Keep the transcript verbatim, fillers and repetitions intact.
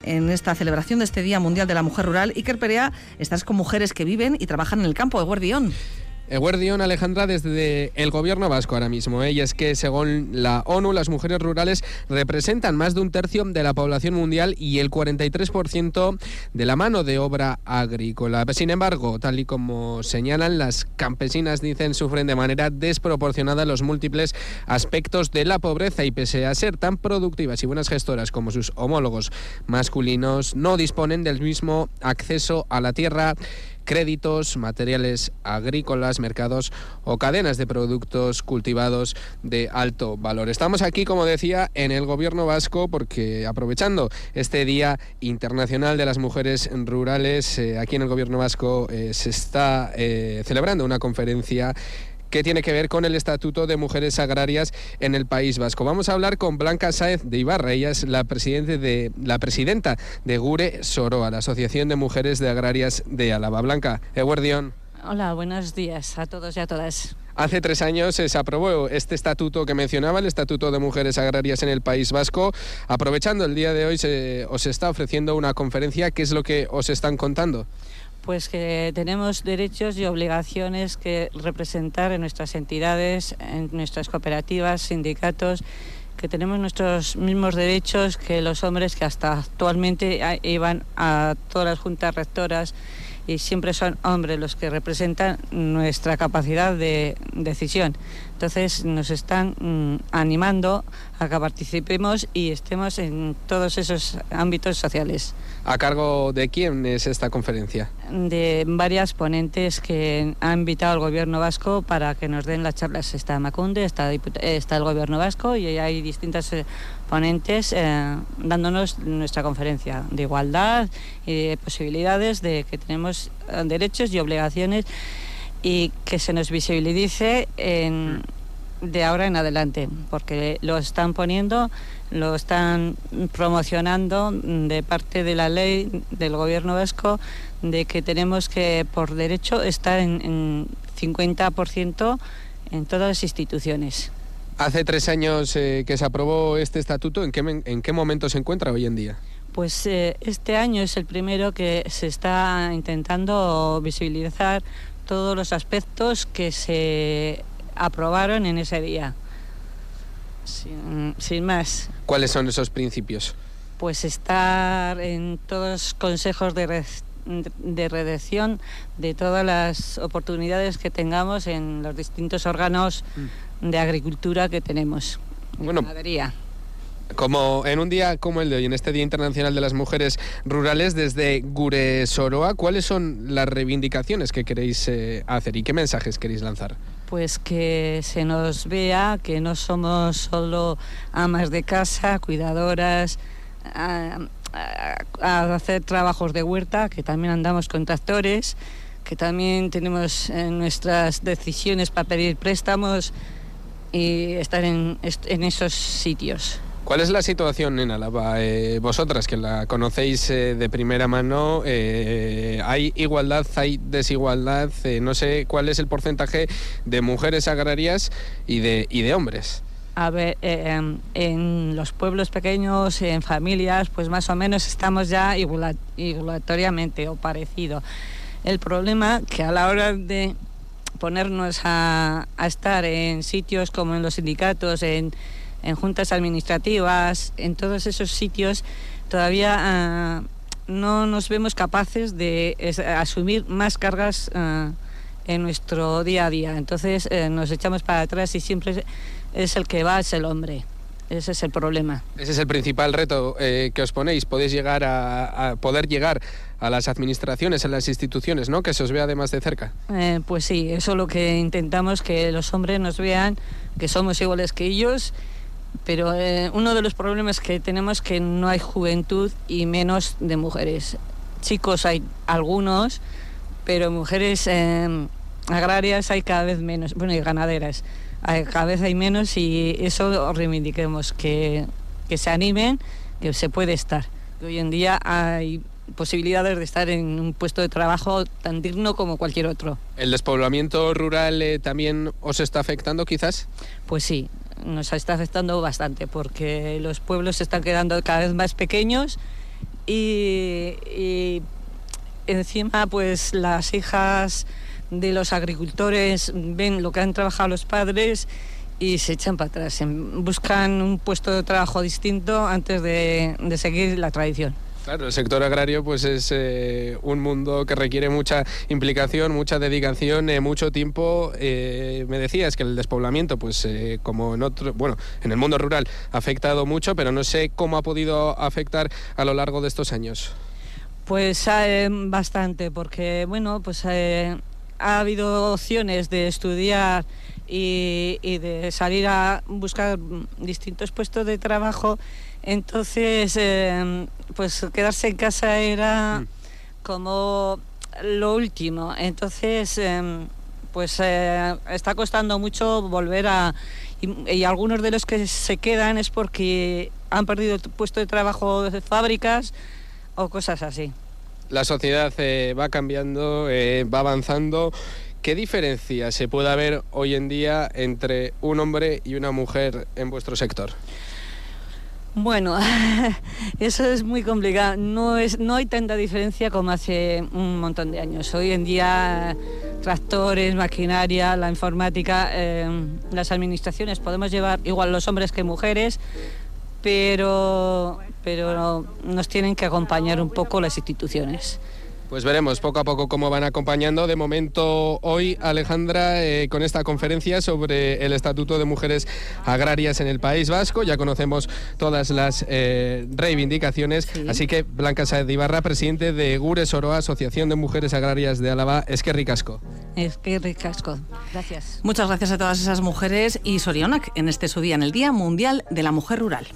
En esta celebración de este Día Mundial de la Mujer Rural, Iker Perea, estás con mujeres que viven y trabajan en el campo de Eguerdión. Eguerdión, Alejandra, desde el gobierno vasco ahora mismo. ¿eh? Y es que según la ONU, las mujeres rurales representan más de un tercio de la población mundial y el cuarenta y tres por ciento de la mano de obra agrícola. Sin embargo, tal y como señalan, las campesinas, dicen, sufren de manera desproporcionada los múltiples aspectos de la pobreza y pese a ser tan productivas y buenas gestoras como sus homólogos masculinos, no disponen del mismo acceso a la tierra, créditos, materiales agrícolas, mercados o cadenas de productos cultivados de alto valor. Estamos aquí, como decía, en el gobierno vasco porque aprovechando este Día Internacional de las Mujeres Rurales, eh, aquí en el gobierno vasco eh, se está eh, celebrando una conferencia que tiene que ver con el Estatuto de Mujeres Agrarias en el País Vasco. Vamos a hablar con Blanca Sáez de Ibarra. Ella es la, presidente de, la presidenta de Gure Soroa, la Asociación de Mujeres de Agrarias de Álava. Blanca, Eguerdión. Hola, buenos días a todos y a todas. Hace tres años se aprobó este estatuto que mencionaba, el Estatuto de Mujeres Agrarias en el País Vasco. Aprovechando el día de hoy, se, os está ofreciendo una conferencia. ¿Qué es lo que os están contando? Pues que tenemos derechos y obligaciones que representar en nuestras entidades, en nuestras cooperativas, sindicatos, que tenemos nuestros mismos derechos que los hombres que hasta actualmente iban a todas las juntas rectoras y siempre son hombres los que representan nuestra capacidad de decisión. Entonces nos están mmm, animando a que participemos y estemos en todos esos ámbitos sociales. ¿A cargo de quién es esta conferencia? De varias ponentes que ha invitado el gobierno vasco para que nos den las charlas. Está Macunde, está, está el gobierno vasco y hay distintas eh, ponentes eh, dándonos nuestra conferencia de igualdad y de posibilidades de que tenemos derechos y obligaciones y que se nos visibilice en, de ahora en adelante, porque lo están poniendo, lo están promocionando de parte de la ley del gobierno vasco de que tenemos que, por derecho, estar en, en cincuenta por ciento en todas las instituciones. Hace tres años eh, que se aprobó este estatuto. ¿En qué, en qué momento se encuentra hoy en día? Pues eh, este año es el primero que se está intentando visibilizar todos los aspectos que se aprobaron en ese día. Sin, sin más. ¿Cuáles son esos principios? Pues estar en todos los consejos de, re, de redacción de todas las oportunidades que tengamos en los distintos órganos de agricultura que tenemos. Bueno, ganadería. Como en un día como el de hoy, en este Día Internacional de las Mujeres Rurales, desde Gure Soroa, ¿cuáles son las reivindicaciones que queréis eh, hacer y qué mensajes queréis lanzar? Pues que se nos vea que no somos solo amas de casa, cuidadoras, a, a, a hacer trabajos de huerta, que también andamos con tractores, que también tenemos eh, nuestras decisiones para pedir préstamos y estar en, en esos sitios. ¿Cuál es la situación en Álava? Eh, vosotras, que la conocéis eh, de primera mano, eh, ¿hay igualdad, hay desigualdad? Eh, no sé cuál es el porcentaje de mujeres agrarias y de, y de hombres. A ver, eh, en los pueblos pequeños, en familias, pues más o menos estamos ya igual, igualatoriamente o parecido. El problema que a la hora de ponernos a, a estar en sitios como en los sindicatos, en en juntas administrativas, en todos esos sitios, todavía uh, no nos vemos capaces de es, asumir más cargas uh, en nuestro día a día. Entonces uh, nos echamos para atrás y siempre es el que va, es el hombre. Ese es el problema. Ese es el principal reto eh, que os ponéis. Podéis llegar a, a poder llegar a las administraciones, a las instituciones, ¿no? Que se os vea además de cerca. Eh, pues sí, eso es lo que intentamos, que los hombres nos vean, que somos iguales que ellos. Pero eh, uno de los problemas que tenemos es que no hay juventud y menos de mujeres. Chicos hay algunos, pero mujeres eh, agrarias hay cada vez menos, bueno, y ganaderas hay, cada vez hay menos y eso reivindiquemos, que, que se animen, que se puede estar. Hoy en día hay posibilidades de estar en un puesto de trabajo tan digno como cualquier otro. ¿El despoblamiento rural eh, también os está afectando quizás? Pues sí. Nos está afectando bastante porque los pueblos se están quedando cada vez más pequeños y, y encima pues las hijas de los agricultores ven lo que han trabajado los padres y se echan para atrás, buscan un puesto de trabajo distinto antes de, de seguir la tradición. Claro, el sector agrario pues es eh, un mundo que requiere mucha implicación, mucha dedicación, eh, mucho tiempo. Eh, me decías que el despoblamiento, pues eh, como en otro, bueno, en el mundo rural ha afectado mucho, pero no sé cómo ha podido afectar a lo largo de estos años. Pues eh, bastante, porque bueno, pues eh, ha habido opciones de estudiar y, y de salir a buscar distintos puestos de trabajo. Entonces, eh, pues quedarse en casa era como lo último. Entonces, eh, pues eh, está costando mucho volver a... Y, y algunos de los que se quedan es porque han perdido el puesto de trabajo de fábricas o cosas así. La sociedad eh, va cambiando, eh, va avanzando. ¿Qué diferencia se puede haber hoy en día entre un hombre y una mujer en vuestro sector? Bueno, eso es muy complicado. No es, no hay tanta diferencia como hace un montón de años. Hoy en día, tractores, maquinaria, la informática, eh, las administraciones podemos llevar igual los hombres que mujeres, pero, pero nos tienen que acompañar un poco las instituciones. Pues veremos poco a poco cómo van acompañando. De momento, hoy, Alejandra, eh, con esta conferencia sobre el Estatuto de Mujeres Agrarias en el País Vasco, ya conocemos todas las eh, reivindicaciones. Sí. Así que, Blanca Sáez de Ibarra, presidente de Gure Soroa, Asociación de Mujeres Agrarias de Álava, eskerrik asko. Eskerrik asko. Gracias. Muchas gracias a todas esas mujeres y Sorionak en este su día, en el Día Mundial de la Mujer Rural.